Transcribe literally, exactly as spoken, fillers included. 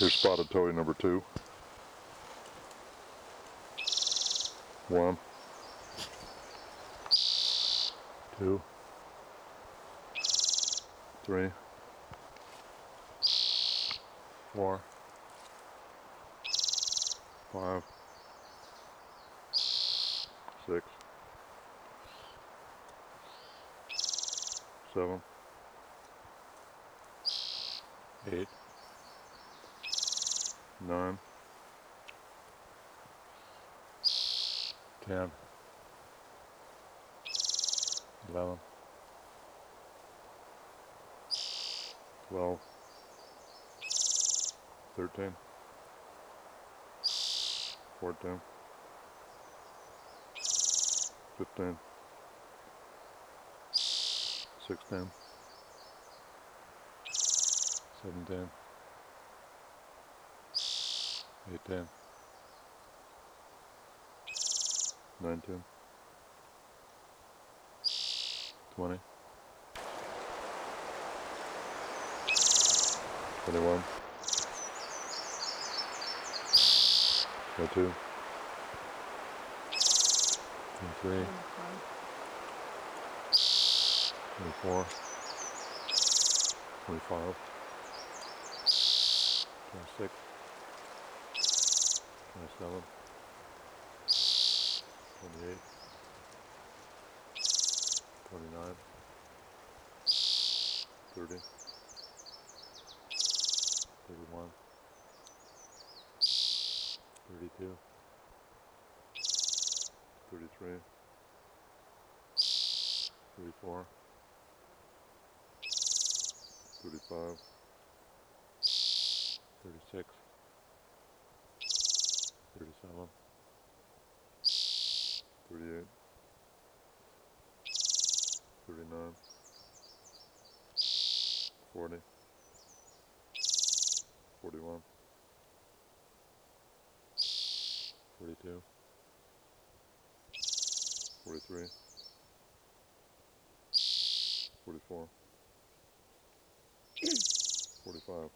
Here's spotted towhee number two. One, two, three, four, five, six, seven, eight, nine, ten, eleven, twelve, thirteen, fourteen, fifteen, sixteen, seventeen, eighteen, nineteen, twenty, twenty-one, twenty-two, twenty-three, twenty-four, twenty-five, twenty-six, twenty-seven, twenty-eight, twenty-nine, thirty, thirty-one, thirty-two, thirty-three, thirty-four, thirty-five, thirty-six, thirty-seven, thirty-eight, thirty-nine, forty, forty-one, forty-two, forty-three, forty-four, forty-five.